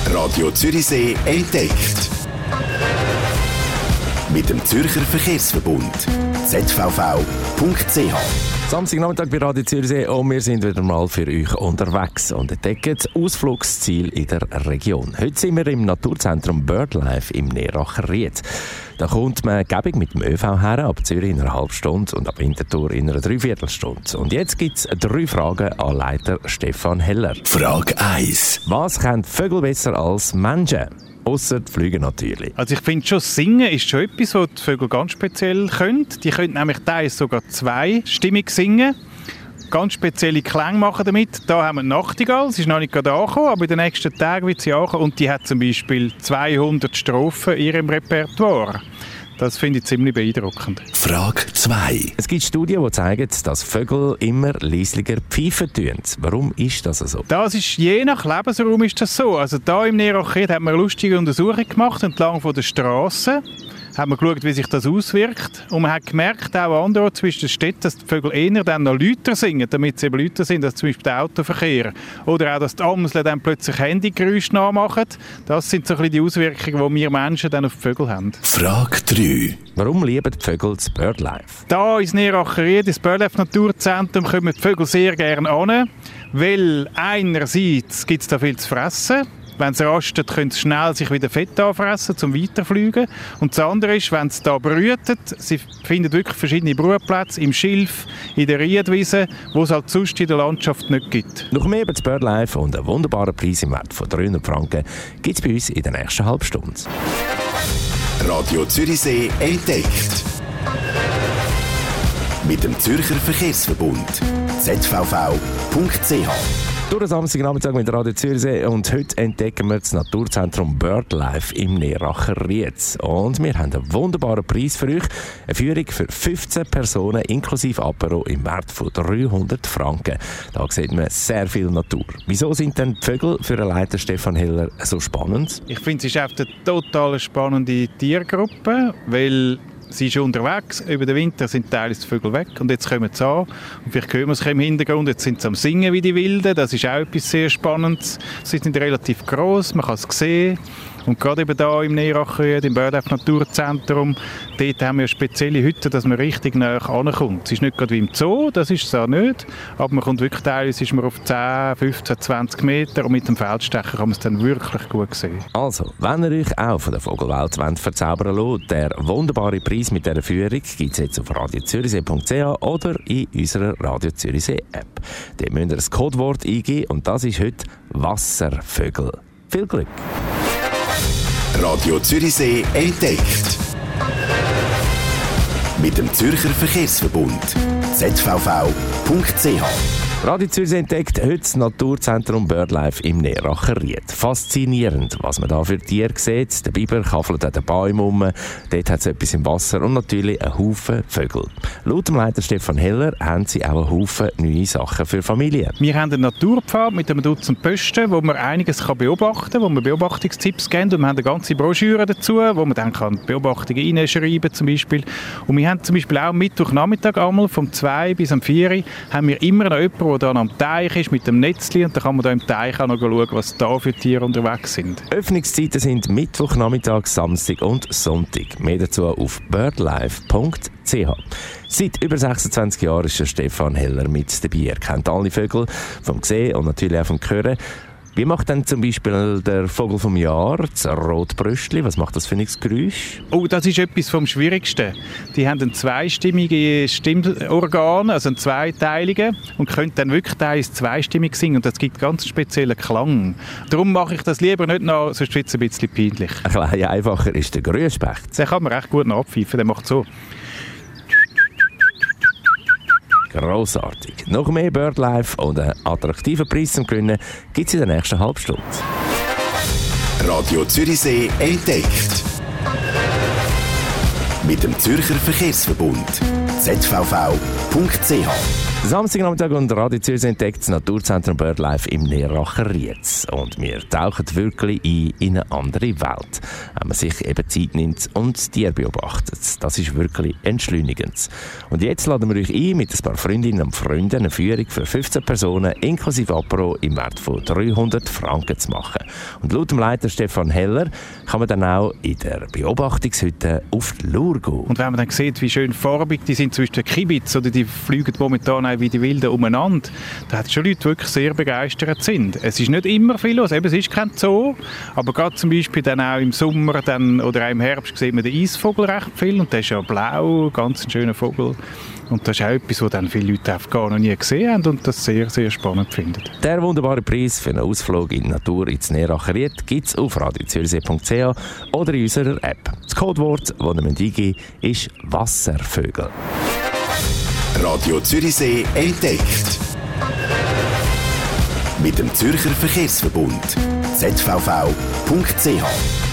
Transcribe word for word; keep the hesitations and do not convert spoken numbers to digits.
Radio Zürichsee entdeckt. Mit dem Zürcher Verkehrsverbund z v v punkt c h. Samstagnachmittag bei Radio Zürichsee und wir sind wieder mal für euch unterwegs und entdecken das Ausflugsziel in der Region. Heute sind wir im Naturzentrum BirdLife im Neeracher Ried. Da kommt man gäbig mit dem ÖV her, ab Zürich in einer halben Stunde und ab Winterthur in einer Dreiviertelstunde. Und jetzt gibt es drei Fragen an Leiter Stefan Heller. Frage eins. Was können Vögel besser als Menschen? Ausser die Flüge natürlich. Also ich finde schon, Singen ist schon etwas, was die Vögel ganz speziell können. Die können nämlich teils sogar zweistimmig singen. Ganz spezielle Klänge machen damit. Da haben wir die Nachtigall, sie ist noch nicht gerade angekommen, aber in den nächsten Tagen wird sie ankommen. Und die hat zum Beispiel zweihundert Strophen in ihrem Repertoire. Das finde ich ziemlich beeindruckend. Frage zwei. Es gibt Studien, die zeigen, dass Vögel immer leislicher pfeifen tun. Warum ist das so? Das ist, je nach Lebensraum ist das so. Also da im Neeracher Ried hat man eine lustige Untersuchung gemacht entlang von der Straße. Haben wir geschaut, wie sich das auswirkt. Und man hat gemerkt, auch anderswo zwischen den Städten, dass die Vögel eher dann noch lauter singen, damit sie eben lauter sind, als zum Beispiel der Autoverkehr. Oder auch, dass die Amseln dann plötzlich Handygeräusche nachmachen. Das sind so ein bisschen die Auswirkungen, die wir Menschen dann auf die Vögel haben. Frage drei. Warum lieben die Vögel das BirdLife? Da ins Neeracher Ried, ins BirdLife Naturzentrum, kommen die Vögel sehr gerne an, weil einerseits gibt es da viel zu fressen. Wenn sie rasten, können sie schnell sich wieder Fett anfressen, zum Weiterfliegen. Und das andere ist, wenn sie da brüten, sie finden wirklich verschiedene Brutplätze im Schilf, in der Riedwiese, wo es halt sonst in der Landschaft nicht gibt. Noch mehr über das BirdLife und einen wunderbaren Preis im Wert von dreihundert Franken gibt es bei uns in der nächsten halben Stunde. Radio Zürichsee entdeckt. Mit dem Zürcher Verkehrsverbund z v v punkt c h. Durch den Samstagnachmittag mit Radio Zürichsee und heute entdecken wir das Naturzentrum BirdLife im Neeracher Ried. Und wir haben einen wunderbaren Preis für euch. Eine Führung für fünfzehn Personen inklusive Apero im Wert von dreihundert Franken. Da sieht man sehr viel Natur. Wieso sind denn die Vögel für den Leiter Stefan Heller so spannend? Ich finde, es ist eine total spannende Tiergruppe, weil sie ist unterwegs, über den Winter sind teilweise die Vögel weg und jetzt kommen sie an. Und vielleicht hören wir es im Hintergrund, jetzt sind sie am Singen wie die Wilden, das ist auch etwas sehr Spannendes. Sie sind relativ gross, man kann es sehen. Und gerade eben hier im Neeracher Ried, im BirdLife Naturzentrum, dort haben wir spezielle Hütten, dass man richtig näher rankommt. Es ist nicht gerade wie im Zoo, das ist es auch nicht, aber man kommt wirklich teilweise ist man auf zehn, fünfzehn, zwanzig Meter und mit dem Feldstecher kann man es dann wirklich gut sehen. Also, wenn ihr euch auch von der Vogelwelt wollt verzaubern lasst, der wunderbare Preis mit dieser Führung gibt es jetzt auf radio zürichsee punkt c h oder in unserer Radio Zürichsee App. Dort müsst ihr ein Codewort eingeben und das ist heute Wasservögel. Viel Glück! Radio Zürichsee entdeckt. Mit dem Zürcher Verkehrsverbund z v v punkt c h. Radio Zürichsee entdeckt heute das Naturzentrum BirdLife im Neeracher Ried. Faszinierend, was man da für Tiere sieht. Der Biber kaffelt an den Bäumen rum, dort hat es etwas im Wasser und natürlich einen Haufen Vögel. Laut dem Leiter Stefan Heller haben sie auch einen Haufen neue Sachen für Familien. Wir haben einen Naturpfad mit einem Dutzend Posten, wo man einiges beobachten kann, wo man Beobachtungstipps geben und wir haben eine ganze Broschüre dazu, wo man dann kann Beobachtungen reinschreiben zum Beispiel. Und wir haben zum Beispiel auch am Mittwochnachmittag einmal vom zwei bis am vier haben wir immer noch jemanden, der dann am Teich ist mit dem Netzli und dann kann man da im Teich auch noch schauen, was da für Tiere unterwegs sind. Öffnungszeiten sind Mittwochnachmittag, Samstag und Sonntag. Mehr dazu auf birdlife punkt c h. Seit über sechsundzwanzig Jahren ist der Stefan Heller mit dabei. Er kennt alle Vögel vom Sehen und natürlich auch vom Hören. Wie macht denn zum Beispiel der Vogel vom Jahr, das Rotbrüstli, was macht das für ein Geräusch? Oh, das ist etwas vom Schwierigsten. Die haben ein zweistimmiges Stimmorgan, also ein zweiteiligen, und können dann wirklich teils zweistimmig singen. Und das gibt ganz einen speziellen Klang. Darum mache ich das lieber nicht noch, sonst wird es ein bisschen peinlich. Ein bisschen einfacher ist der Grünspecht. Den kann man recht gut abpfeifen, der macht so. Grossartig. Noch mehr BirdLife und einen attraktiven Preis zum Gewinnen gibt es in der nächsten halben Stunde. Radio Zürichsee entdeckt. Mit dem Zürcher Verkehrsverbund z v v punkt c h. Samstagnachmittag und Radio Zürich entdeckt das Naturzentrum BirdLife im Neracher Rietz. Und wir tauchen wirklich ein in eine andere Welt, wenn man sich eben Zeit nimmt und Tiere beobachtet. Das ist wirklich entschleunigend. Und jetzt laden wir euch ein, mit ein paar Freundinnen und Freunden eine Führung für fünfzehn Personen inklusive Apero im Wert von dreihundert Franken zu machen. Und laut dem Leiter Stefan Heller kann man dann auch in der Beobachtungshütte auf die Lur gehen. Und wenn man dann sieht, wie schön farbig die sind, zum Beispiel die Kibitz, oder die fliegen momentan auch wie die Wilden umeinander, da hat schon Leute wirklich sehr begeistert sind. Es ist nicht immer viel los, eben, es ist kein Zoo, aber gerade zum Beispiel dann auch im Sommer dann, oder auch im Herbst sieht man den Eisvogel recht viel und der ist ja blau, ganz ein schöner Vogel. Und das ist auch etwas, was dann viele Leute gar noch nie gesehen haben und das sehr, sehr spannend finden. Der wunderbare Preis für einen Ausflug in die Natur ins Neracher Riet gibt es auf radio zürich punkt c h oder in unserer App. Das Codewort, das ihr eingeben müsst, ist Wasservögel. Radio Zürichsee entdeckt. Mit dem Zürcher Verkehrsverbund. z v v punkt c h